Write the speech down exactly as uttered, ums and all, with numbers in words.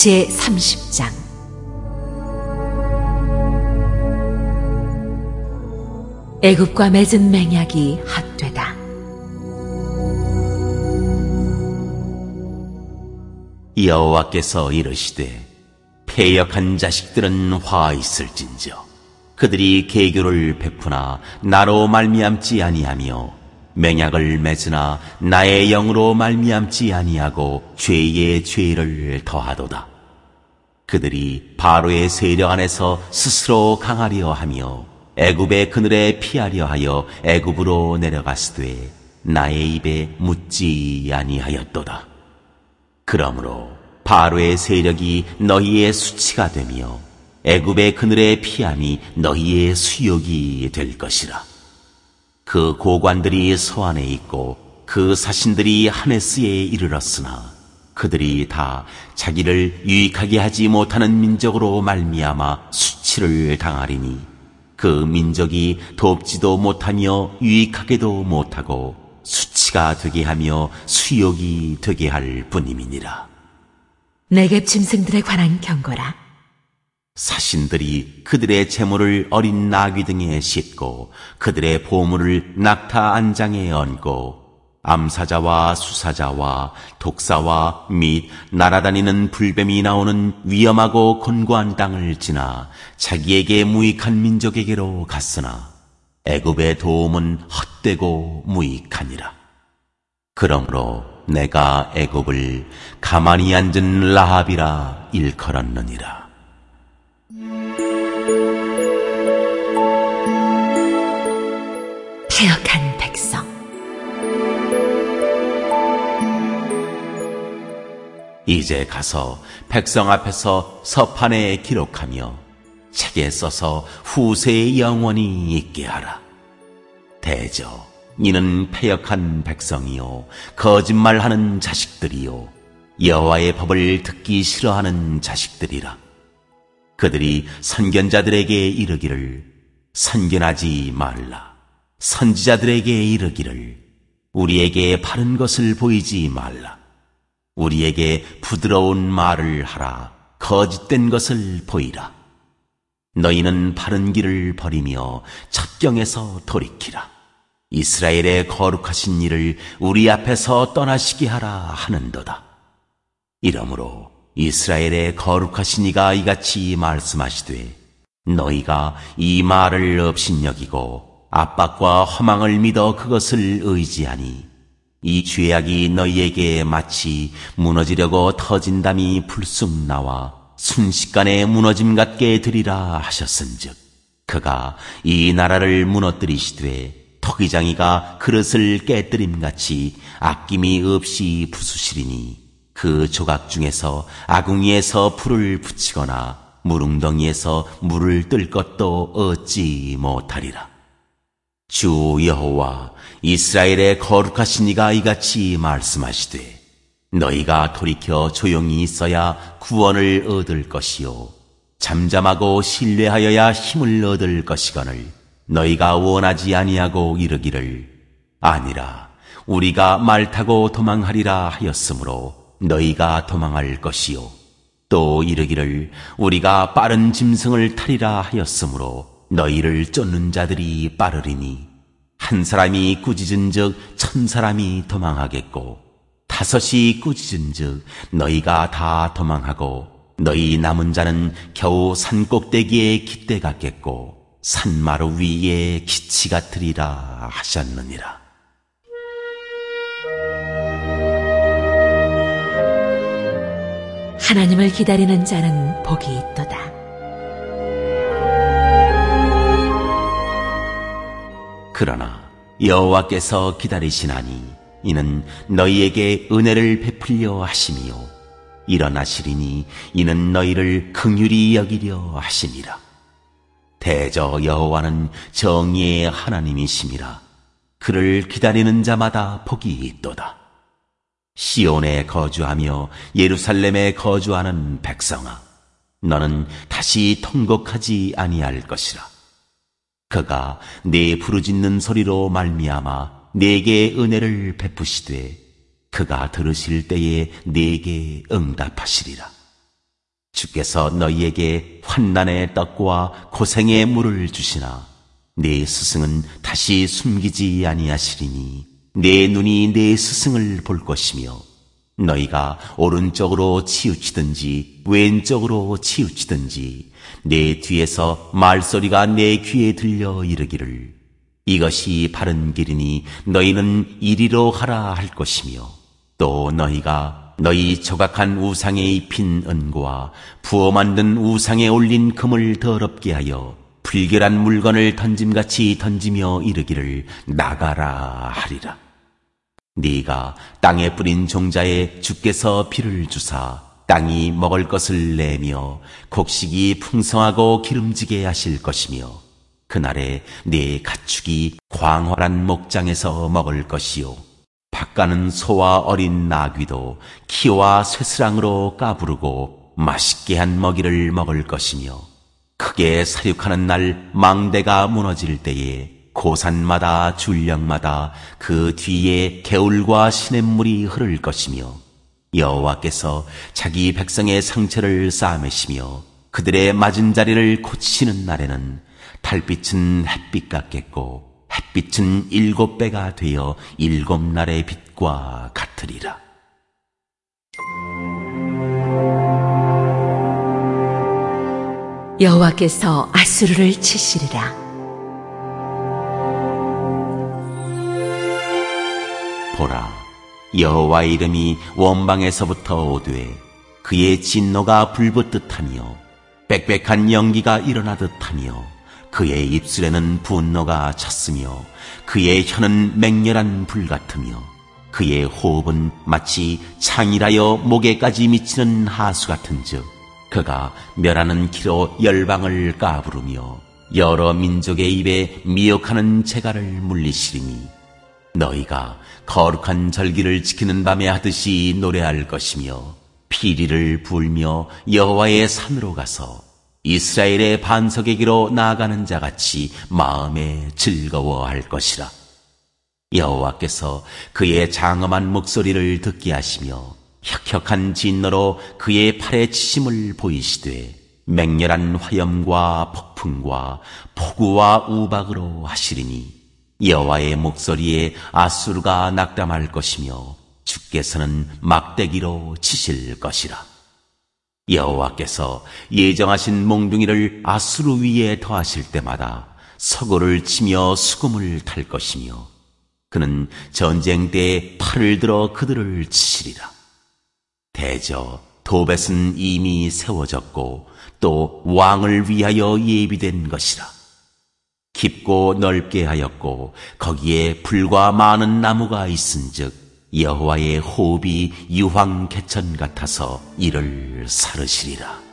제삼십 장. 애굽과 맺은 맹약이 헛되다. 여호와께서 이르시되 패역한 자식들은 화 있을진저 그들이 계교를 베푸나 나로 말미암지 아니하며 맹약을 맺으나 나의 영으로 말미암지 아니하고 죄의 죄를 더하도다. 그들이 바로의 세력 안에서 스스로 강하려 하며 애굽의 그늘에 피하려 하여 애굽으로 내려갔으되 나의 입에 묻지 아니하였도다. 그러므로 바로의 세력이 너희의 수치가 되며 애굽의 그늘에 피함이 너희의 수욕이 될 것이라. 그 고관들이 서안에 있고 그 사신들이 하네스에 이르렀으나 그들이 다 자기를 유익하게 하지 못하는 민족으로 말미암아 수치를 당하리니 그 민족이 돕지도 못하며 유익하게도 못하고 수치가 되게 하며 수욕이 되게 할 뿐임이니라. 네겝 짐승들에 관한 경고라. 사신들이 그들의 재물을 어린 나귀 등에 싣고 그들의 보물을 낙타 안장에 얹고 암사자와 수사자와 독사와 및 날아다니는 불뱀이 나오는 위험하고 곤고한 땅을 지나 자기에게 무익한 민족에게로 갔으나 애굽의 도움은 헛되고 무익하니라. 그러므로 내가 애굽을 가만히 앉은 라합이라 일컬었느니라. 패역한 백성. 이제 가서 백성 앞에서 서판에 기록하며 책에 써서 후세에 영원히 있게 하라. 대저 이는 패역한 백성이요 거짓말하는 자식들이요 여호와의 법을 듣기 싫어하는 자식들이라. 그들이 선견자들에게 이르기를 선견하지 말라. 선지자들에게 이르기를 우리에게 바른 것을 보이지 말라. 우리에게 부드러운 말을 하라. 거짓된 것을 보이라. 너희는 바른 길을 버리며 첩경에서 돌이키라. 이스라엘의 거룩하신 이를 우리 앞에서 떠나시게 하라 하는도다. 이러므로 이스라엘의 거룩하신 이가 이같이 말씀하시되 너희가 이 말을 업신여기고 압박과 허망을 믿어 그것을 의지하니 이 죄악이 너희에게 마치 무너지려고 터진 담이 불쑥 나와 순식간에 무너짐 같게 되리라 하셨은즉 그가 이 나라를 무너뜨리시되 토기장이가 그릇을 깨뜨림같이 아낌이 없이 부수시리니 그 조각 중에서 아궁이에서 불을 붙이거나 물웅덩이에서 물을 뜰 것도 얻지 못하리라. 주 여호와 이스라엘의 거룩하신 이가 이같이 말씀하시되 너희가 돌이켜 조용히 있어야 구원을 얻을 것이요 잠잠하고 신뢰하여야 힘을 얻을 것이거늘 너희가 원하지 아니하고 이르기를 아니라 우리가 말 타고 도망하리라 하였으므로 너희가 도망할 것이요 또 이르기를 우리가 빠른 짐승을 타리라 하였으므로 너희를 쫓는 자들이 빠르리니 한 사람이 꾸짖은즉 천 사람이 도망하겠고 다섯이 꾸짖은즉 너희가 다 도망하고 너희 남은 자는 겨우 산 꼭대기에 깃대 같겠고 산마루 위에 기치 같으리라 하셨느니라. 하나님을 기다리는 자는 복이 있도다. 그러나 여호와께서 기다리시나니 이는 너희에게 은혜를 베풀려 하심이요 일어나시리니 이는 너희를 긍휼히 여기려 하심이라. 대저 여호와는 정의의 하나님이심이라. 그를 기다리는 자마다 복이 있도다. 시온에 거주하며 예루살렘에 거주하는 백성아, 너는 다시 통곡하지 아니할 것이라. 그가 네 부르짖는 소리로 말미암아 네게 은혜를 베푸시되 그가 들으실 때에 네게 응답하시리라. 주께서 너희에게 환난의 떡과 고생의 물을 주시나 내 스승은 다시 숨기지 아니하시리니 내 눈이 내 스승을 볼 것이며 너희가 오른쪽으로 치우치든지 왼쪽으로 치우치든지 내 뒤에서 말소리가 내 귀에 들려 이르기를 이것이 바른 길이니 너희는 이리로 가라 할 것이며 또 너희가 너희 조각한 우상에 입힌 은과 부어 만든 우상에 올린 금을 더럽게 하여 불결한 물건을 던짐같이 던지며 이르기를 나가라 하리라. 네가 땅에 뿌린 종자에 주께서 비를 주사 땅이 먹을 것을 내며 곡식이 풍성하고 기름지게 하실 것이며 그날에 네 가축이 광활한 목장에서 먹을 것이요 밭가는 소와 어린 나귀도 키와 쇠스랑으로 까부르고 맛있게 한 먹이를 먹을 것이며 크게 사륙하는 날 망대가 무너질 때에 고산마다 줄령마다 그 뒤에 개울과 시냇물이 흐를 것이며 여호와께서 자기 백성의 상처를 싸매시며 그들의 맞은 자리를 고치시는 날에는 달빛은 햇빛 같겠고 햇빛은 일곱 배가 되어 일곱 날의 빛과 같으리라. 여호와께서 아수르를 치시리라. 보라, 여호와의 이름이 원방에서부터 오되 그의 진노가 불붙듯하며 빽빽한 연기가 일어나듯하며 그의 입술에는 분노가 찼으며 그의 혀는 맹렬한 불 같으며 그의 호흡은 마치 창이라여 목에까지 미치는 하수 같은즉 그가 멸하는 키로 열방을 까부르며 여러 민족의 입에 미혹하는 재갈을 물리시리니 너희가 거룩한 절기를 지키는 밤에 하듯이 노래할 것이며 피리를 불며 여호와의 산으로 가서 이스라엘의 반석에게로 나아가는 자같이 마음에 즐거워할 것이라. 여호와께서 그의 장엄한 목소리를 듣게 하시며 혁혁한 진노로 그의 팔에 치심을 보이시되 맹렬한 화염과 폭풍과 폭우와 우박으로 하시리니 여호와의 목소리에 아수르가 낙담할 것이며 주께서는 막대기로 치실 것이라. 여호와께서 예정하신 몽둥이를 아수르 위에 더하실 때마다 서고를 치며 수금을 탈 것이며 그는 전쟁 때에 팔을 들어 그들을 치시리라. 대저 도벳은 이미 세워졌고 또 왕을 위하여 예비된 것이라. 깊고 넓게 하였고 거기에 풀과 많은 나무가 있은즉 여호와의 호흡이 유황 개천 같아서 이를 사르시리라.